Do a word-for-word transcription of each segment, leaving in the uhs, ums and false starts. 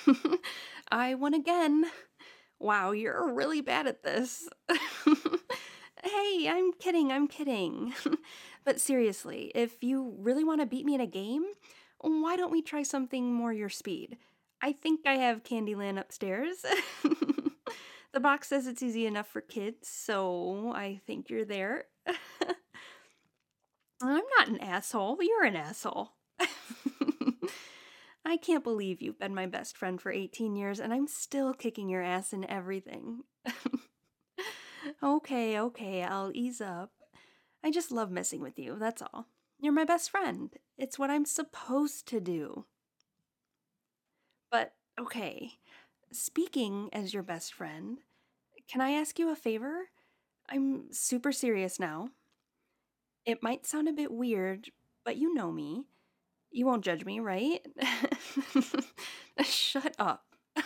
I won again. Wow, you're really bad at this. Hey, I'm kidding, I'm kidding. But seriously, if you really want to beat me in a game, why don't we try something more your speed? I think I have Candyland upstairs. The box says it's easy enough for kids, so I think you're there. I'm not an asshole. You're an asshole. I can't believe you've been my best friend for eighteen years and I'm still kicking your ass in everything. Okay, okay, I'll ease up. I just love messing with you, that's all. You're my best friend. It's what I'm supposed to do. But, okay, speaking as your best friend, can I ask you a favor? I'm super serious now. It might sound a bit weird, but you know me. You won't judge me, right? Shut up.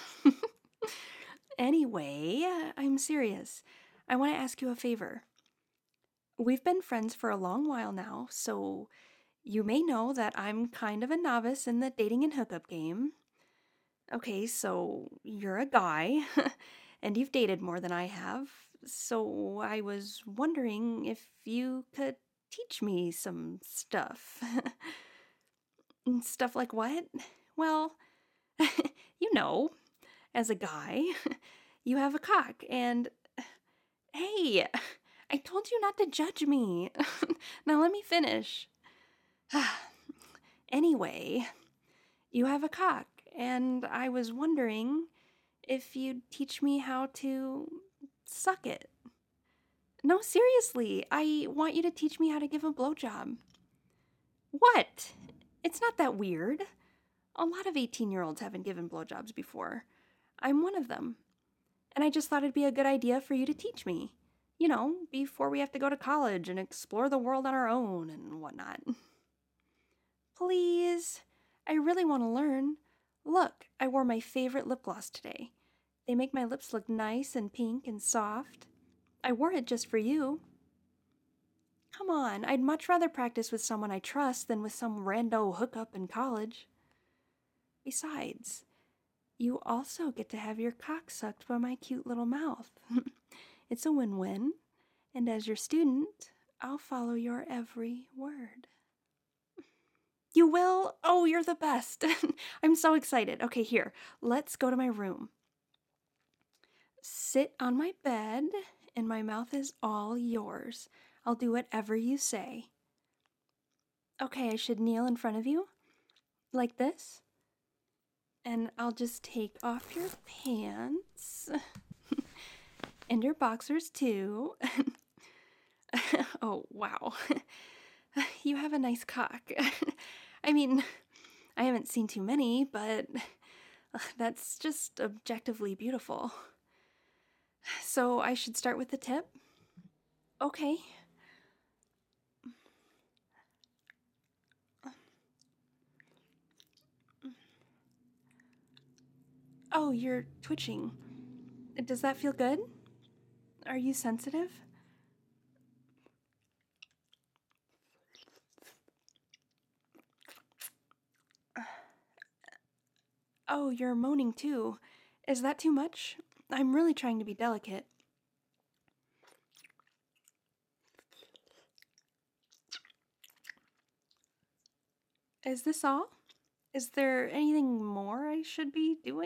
Anyway, I'm serious. I want to ask you a favor. We've been friends for a long while now, so you may know that I'm kind of a novice in the dating and hookup game. Okay, so you're a guy, and you've dated more than I have, so I was wondering if you could teach me some stuff. Stuff like what? Well, you know, as a guy, you have a cock, and hey, I told you not to judge me. Now let me finish. Anyway, you have a cock, and I was wondering if you'd teach me how to suck it. No, seriously, I want you to teach me how to give a blowjob. What? It's not that weird. A lot of eighteen year olds haven't given blowjobs before. I'm one of them. And I just thought it'd be a good idea for you to teach me. You know, before we have to go to college and explore the world on our own and whatnot. Please. I really want to learn. Look, I wore my favorite lip gloss today. They make my lips look nice and pink and soft. I wore it just for you. Come on, I'd much rather practice with someone I trust than with some rando hookup in college. Besides, you also get to have your cock sucked by my cute little mouth. It's a win-win, and as your student, I'll follow your every word. You will? Oh, you're the best. I'm so excited. Okay, here, let's go to my room. Sit on my bed, and my mouth is all yours. I'll do whatever you say. Okay, I should kneel in front of you, like this. And I'll just take off your pants. And your boxers, too. Oh, wow. You have a nice cock. I mean, I haven't seen too many, but that's just objectively beautiful. So I should start with the tip? Okay. Oh, you're twitching. Does that feel good? Are you sensitive? Oh, you're moaning too. Is that too much? I'm really trying to be delicate. Is this all? Is there anything more I should be doing?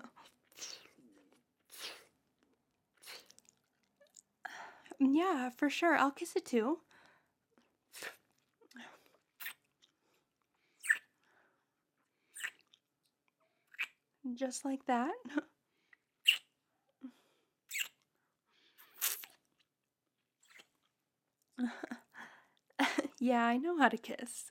Yeah, for sure. I'll kiss it too. Just like that. Yeah, I know how to kiss.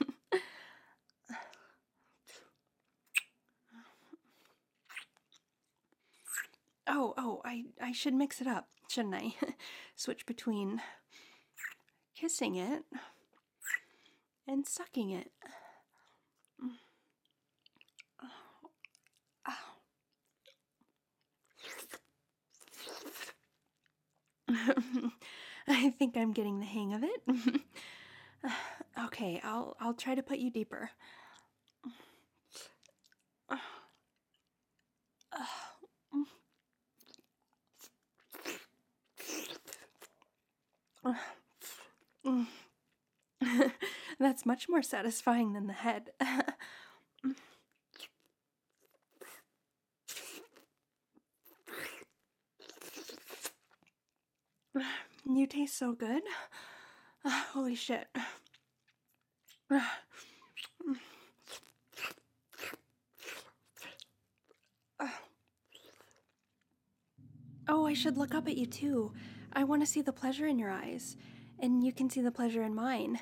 Oh, oh, I, I should mix it up, shouldn't I? Switch between kissing it and sucking it. I think I'm getting the hang of it. Okay, I'll I'll try to put you deeper. That's much more satisfying than the head. You taste so good. Holy shit. Oh, I should look up at you too. I want to see the pleasure in your eyes, and you can see the pleasure in mine.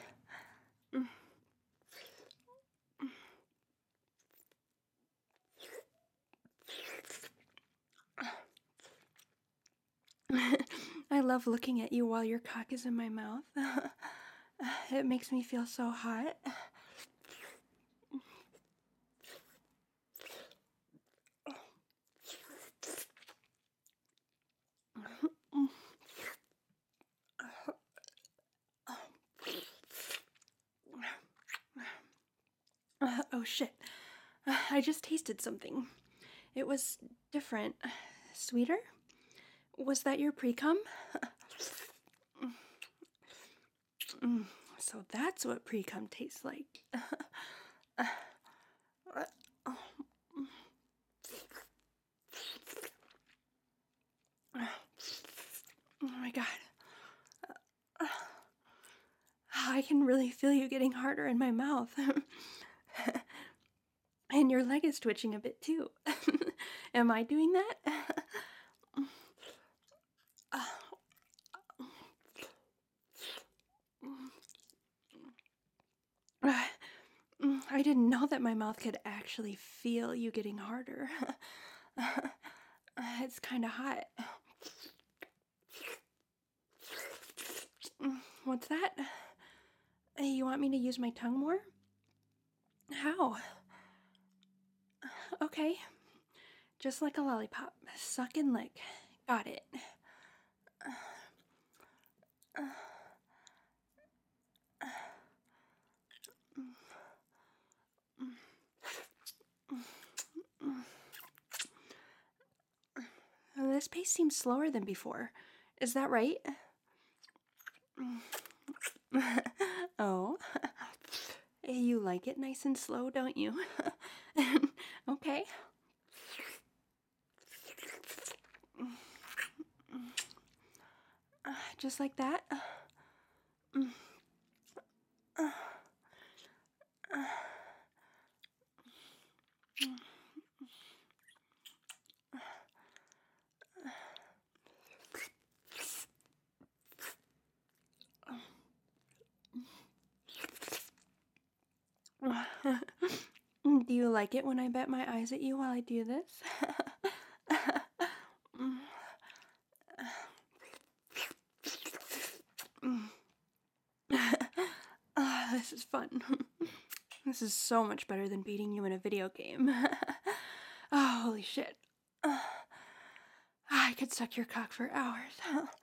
I love looking at you while your cock is in my mouth. It makes me feel so hot. Uh, oh shit. Uh, I just tasted something. It was different. Sweeter? Was that your pre-cum? Mm, so that's what pre-cum tastes like. uh, oh. Oh my god. I can really feel you getting harder in my mouth. And your leg is twitching a bit too. Am I doing that? I didn't know that my mouth could actually feel you getting harder. It's kind of hot. What's that? You want me to use my tongue more? How? Okay. Just like a lollipop. Suck and lick. Got it. This pace seems slower than before. Is that right? Oh. You like it nice and slow, don't you? Okay. Just like that. Do you like it when I bet my eyes at you while I do this? Oh, this is fun. This is so much better than beating you in a video game. Oh, holy shit. I could suck your cock for hours.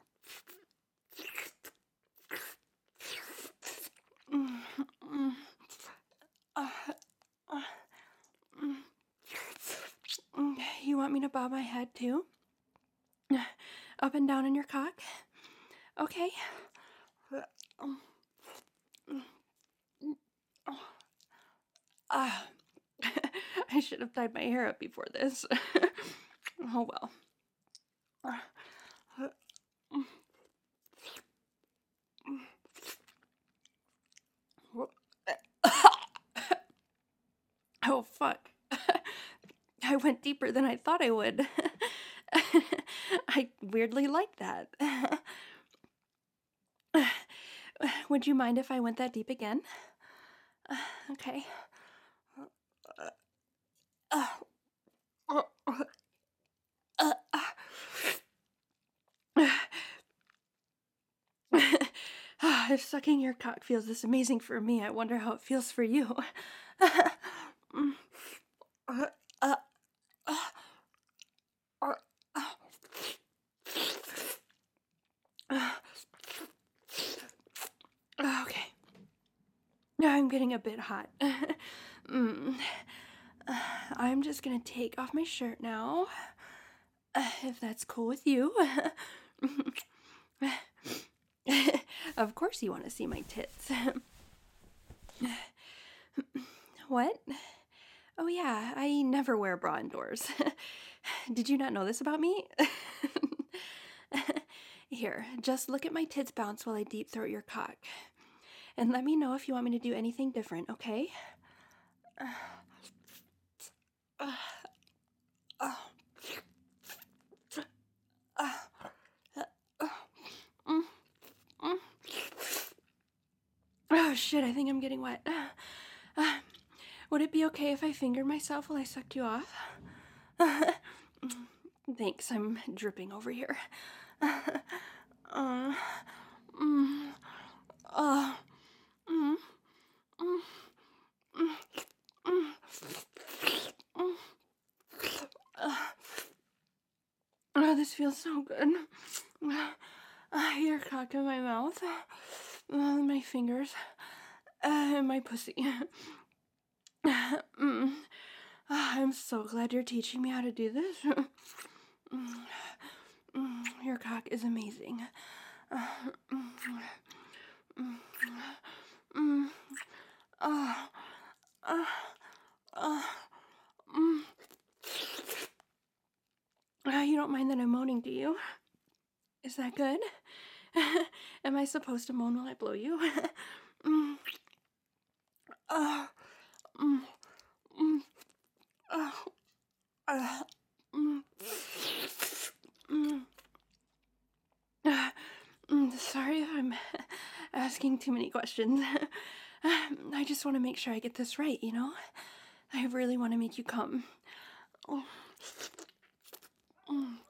You want me to bob my head too? Up and down in your cock? Okay. Uh, I should have tied my hair up before this. Oh well. Oh fuck. I went deeper than I thought I would. I weirdly like that. Would you mind if I went that deep again? Okay. If sucking your cock feels this amazing for me, I wonder how it feels for you. Okay. Now I'm getting a bit hot. mm. I'm just gonna take off my shirt now, if that's cool with you. Of course you want to see my tits. What? Oh, yeah, I never wear a bra indoors. Did you not know this about me? Here, just look at my tits bounce while I deep throat your cock. And let me know if you want me to do anything different, okay? Oh shit, I think I'm getting wet. Uh, would it be okay if I fingered myself while I sucked you off? Thanks, I'm dripping over here. Uh, mm, uh, mm, mm, mm, mm, mm. Uh, oh, this feels so good. Uh, your cock in my mouth, uh, my fingers, uh, and my pussy. mm. Ah, I'm so glad you're teaching me how to do this. Mm, mm, Your cock is amazing. Uh, mm, mm, mm, uh, uh, uh, mm. Uh, you don't mind that I'm moaning, do you? Is that good? Am I supposed to moan while I blow you? mm, uh, mm, mm, uh, uh, mm, mm. Uh, mm, sorry if I'm asking too many questions. I just want to make sure I get this right, you know? I really want to make you come. Oh. Mm.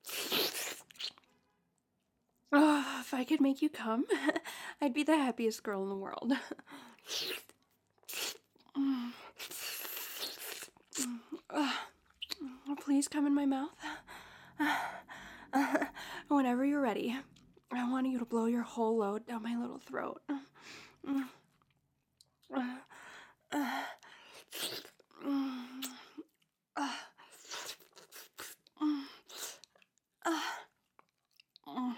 Oh, if I could make you come, I'd be the happiest girl in the world. Mm. Uh, please come in my mouth. Uh, whenever you're ready, I want you to blow your whole load down my little throat. Mm. Uh, uh, mm. Uh, mm. Uh, mm.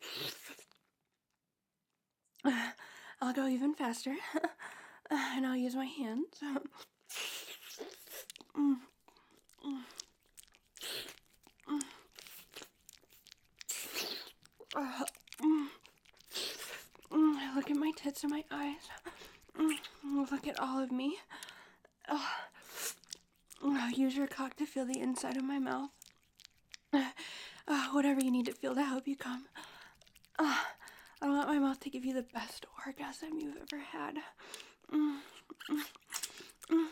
Uh, I'll go even faster, uh, and I'll use my hands. Mm. Mm. Mm. Uh, mm. Mm. Look at my tits and my eyes. Mm. Look at all of me. Uh, use your cock to feel the inside of my mouth. Uh, whatever you need to feel to help you come. Uh, I want my mouth to give you the best orgasm you've ever had. Mm. Mm. Mm.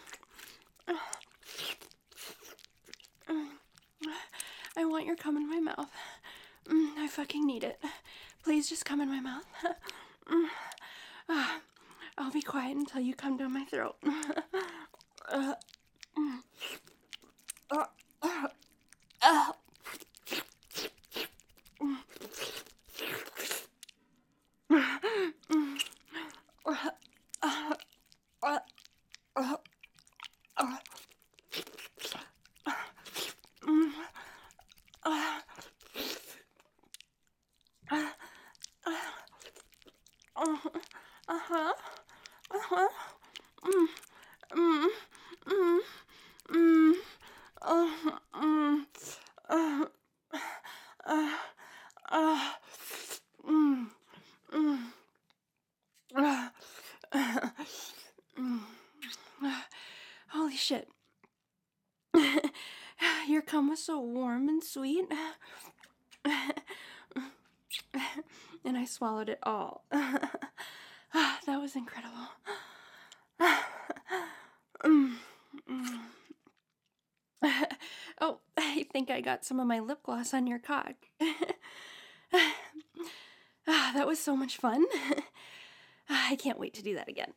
Mm. I want your cum in my mouth. Mm, I fucking need it. Please just come in my mouth. Mm. Uh, I'll be quiet until you come down my throat. uh, mm. uh, uh, uh. Mm. Mm. Uh, uh, uh, uh, uh. Mm. Uh. Uh. Uh. Uh-huh. Uh-huh. Mm. Mm. Mm. Mm. Uh. Mm. Uh. Uh. Uh. Mm. Mm. Uh. Mm. Holy shit. Your cum was so warm and sweet. And I swallowed it all. That was incredible. Mm, mm. Oh, I think I got some of my lip gloss on your cock. That was so much fun. I can't wait to do that again.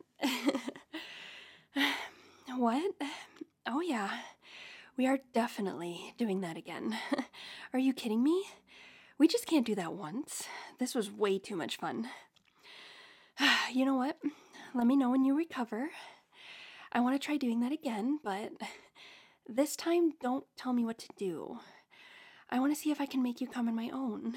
What? Oh, yeah. We are definitely doing that again. Are you kidding me? We just can't do that once. This was way too much fun. You know what? Let me know when you recover. I want to try doing that again, but this time don't tell me what to do. I want to see if I can make you come on my own.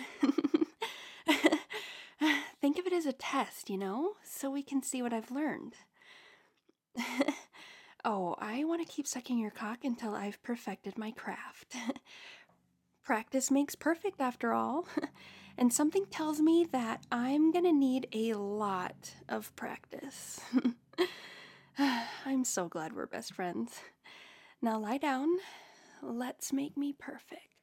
Think of it as a test, you know, so we can see what I've learned. Oh, I want to keep sucking your cock until I've perfected my craft. Practice makes perfect, after all. And something tells me that I'm gonna need a lot of practice. I'm so glad we're best friends. Now lie down. Let's make me perfect.